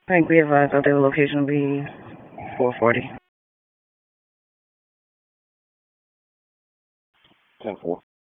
I think we advised that the location will be 440. 10-4.